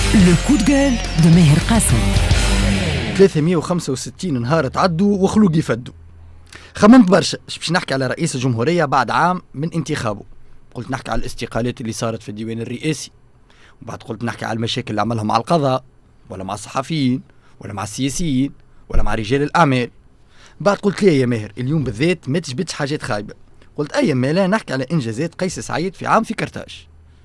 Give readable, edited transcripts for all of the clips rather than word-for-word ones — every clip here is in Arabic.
لو كود جول دو ماهر قاسم. 365 نهار تعدوا وخلوق يفدوا. خممت برشا باش نحكي على رئيس الجمهورية بعد عام من انتخابه. قلت نحكي على الاستقالات اللي صارت في الديوان الرئاسي، وبعد قلت نحكي على المشاكل اللي عملها مع القضاء ولا مع الصحفيين ولا مع السياسيين ولا مع رجال الأعمال. بعد قلت لي يا ماهر اليوم بالذات ما تجبدش حاجات خايبة. قلت أي مالا نحكي على إنجازات قيس سعيد في عام في كرتاج.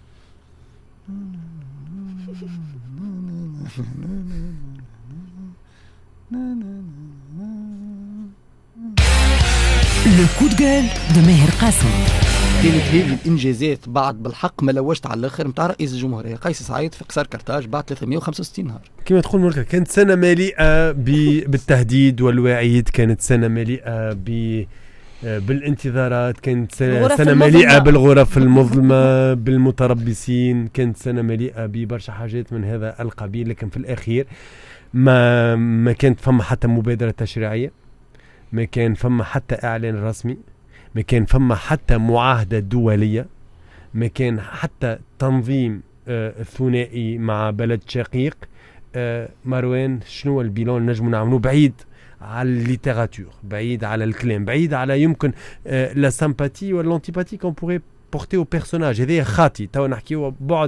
لو كود جول دو ماهر قاسم. كانت هذه الانجازات بعد بالحق ما لوجت على الاخر نتاع رئيس الجمهوريه قيس سعيد في قصر كرتاج بعد 365 نهار. كما تقول مركا كانت سنه مليئه بالتهديد والوعيد، كانت سنه مليئه بالانتظارات، كانت سنه مليئه بالغرف المظلمه بالمتربصين، كانت سنه مليئه ببرشا حاجات من هذا القبيل. لكن في الاخير ما كانت فما حتى مبادره تشريعيه، ما كان فما حتى اعلان رسمي، ما كان فما حتى معاهدة دولية، ما كان حتى تنظيم ثنائي مع بلد شقيق. مروان شنو البيلون نجم نعملوه بعيد على الليتراتور، بعيد على الكلام، بعيد على يمكن لا سامباتي ولا لانتيباتي كون بوري بورتي او بيرسوناج. هذا خاطي تو نحكيو بعد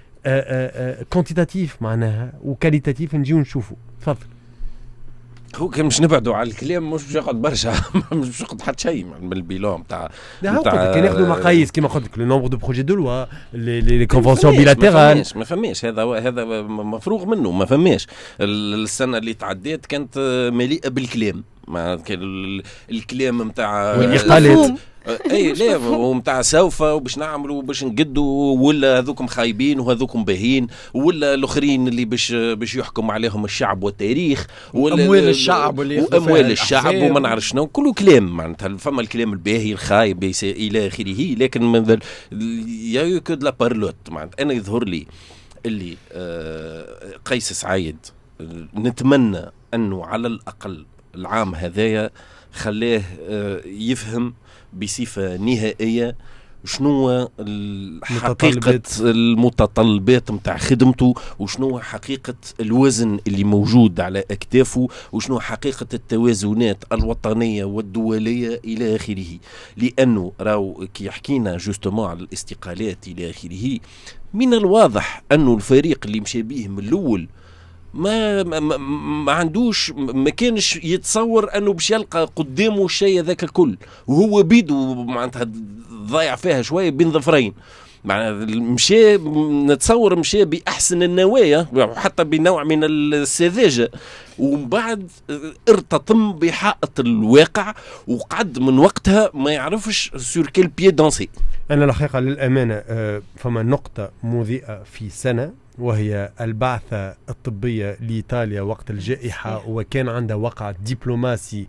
كونتيتاتيف معناها وكاليتاتيف نجيو نشوفوا. تفضل. هو كان مش نبعدوا على الكلام، مش باش ياخذ برشا مش باش ياخذ حتى شيء من البيلون تاع كان ياخذوا مقاييس كيما قلت لك لو نومبر دو بروجي دو لوا لي كونفونسيون بيلاتيرال. ما فماش هذا مفروغ منه. ما فماش. السنه اللي تعديت كانت مليئه بالكلام، ما كان الكلام نتاع الاقالات اي لا ومتاع سوف وباش نعملوا باش نقدوا، ولا هذوكم خايبين وهذوكم باهين، ولا الاخرين اللي باش يحكم عليهم الشعب والتاريخ، ولا اموال الشعب واموال الشعب وما نعرف شنو، كله كلام معناتها. فما الكلام الباهي الخايب الى اخره، لكن من يا كود لا بارلوت معناتها. انا يظهر لي اللي قيس سعيد نتمنى انه على الاقل العام هذايا خلاه يفهم بصفة نهائية شنو حقيقة المتطلبات متاع خدمته، وشنو حقيقة الوزن اللي موجود على أكتافه، وشنو حقيقة التوازنات الوطنية والدولية إلى آخره. لأنه راو كي يحكينا جوستومون على الاستقالات إلى آخره، من الواضح أنه الفريق اللي مشى بيه من الأول ما عندوش، ما كانش يتصور انه باش يلقى قدامه الشيء ذاك الكل، وهو بيدو معناتها ضايع فيها شويه بين ظفرين. معناتها مشى نتصور مشى باحسن النوايا حتى بنوع من السذاجه، ومن بعد ارتطم بحائط الواقع وقعد من وقتها ما يعرفش سور كيل بيي دانسي. انا الحقيقه للامانه فما نقطه مضيئه في سنه، وهي البعثة الطبية لإيطاليا وقت الجائحة، وكان عندها وقع دبلوماسي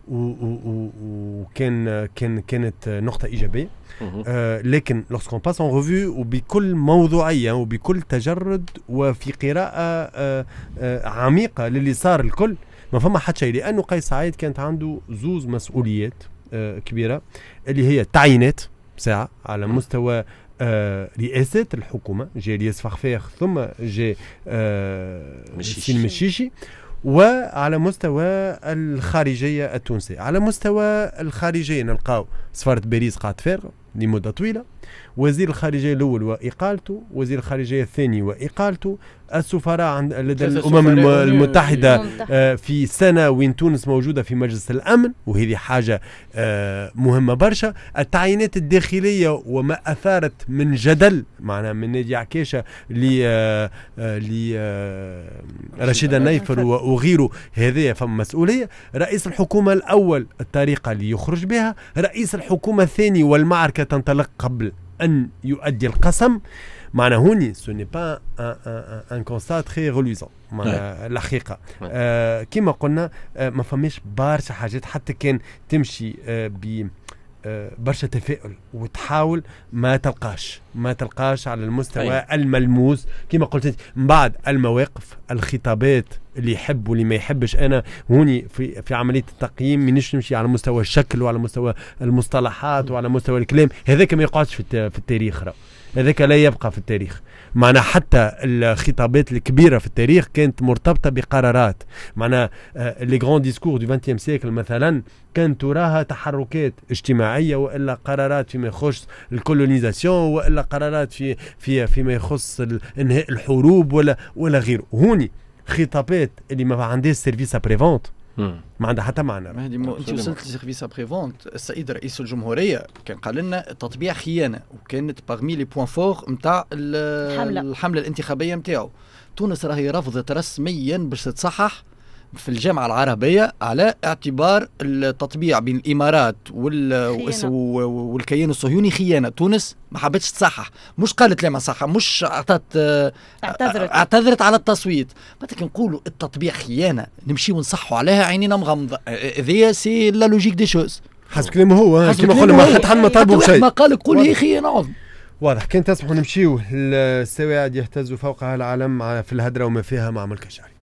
كانت نقطة إيجابية. لكن lorsqu'on passe en revue وبكل موضوعية وبكل تجرد وفي قراءة عميقة للي صار الكل، ما فما حد شيء. لأنه قيس سعيد كانت عنده زوز مسؤوليات كبيرة، اللي هي تعيينات ساعة على مستوى رئاسة الحكومة، جاء الياس فخفاخ ثم جاء سليم الشيشي، وعلى مستوى الخارجية التونسية. على مستوى الخارجية نلقاو سفارة باريس قاعد فارغة لمدة طويلة، وزير الخارجية الأول وإقالته، وزير الخارجية الثاني وإقالته، السفراء لدى الأمم المتحدة في سنة وين تونس موجودة في مجلس الأمن، وهذه حاجة مهمة برشا. التعيينات الداخلية وما أثارت من جدل معنا من نادي عكاشة لرشيد النيفر وغيره، هذه فما مسؤولية. رئيس الحكومة الأول الطريقة اللي يخرج بها، رئيس الحكومة الثاني والمعركة تنطلق قبل أن يؤدي القسم. معنا هوني ce n'est pas un constat très reluisant الحقيقة. كما قلنا ما فماش برشا حاجات، حتى كان تمشي برشا تفاؤل وتحاول ما تلقاش على المستوى الملموس كما قلت من بعد المواقف الخطابات اللي يحب واللي ما يحبش. أنا هوني في عملية التقييم منش نمشي على مستوى الشكل وعلى مستوى المصطلحات وعلى مستوى الكلام، هذاك ما يقعدش في التاريخ. هذاك لا يبقى في التاريخ. معنا حتى الخطابات الكبيرة في التاريخ كانت مرتبطة بقرارات. معنا لي غران ديسكور دو 20 سيكل مثلا كانت تراها تحركات اجتماعية وإلا قرارات فيما يخص الكولونيزاسيون وإلا قرارات فيما يخص انهاء الحروب ولا غيره. هوني خطابات اللي ما عندهاش سيرفيس ابريفونت ما عندها حتى معنى. هذه انت وصلت لسيرفيس ابريفونت. السيد رئيس الجمهوريه كان قال لنا تطبيع خيانه، وكانت باغمي لي بوين فور نتاع الحمله الانتخابيه نتاعو. تونس راهي رفضت رسميا باش تتصحح في الجامعه العربيه على اعتبار التطبيع بين الامارات والكيان الصهيوني خيانه. تونس ما حبتش تصحح، مش قالت لا ما صح، مش اعتذرت على التصويت. بعد نقولوا التطبيع خيانه نمشي ونصحوا عليها عينينا مغمضه. ذي سي لا لوجيك دي شوز. حسب كلامه هو كما قلنا ما حد ما طالبوا شيء، ما قال قول هي خيانه عظم. واضح. كان تسمحوا نمشيو السواعد يهتز فوقها العالم في الهدره وما فيها مع ملك الشعري.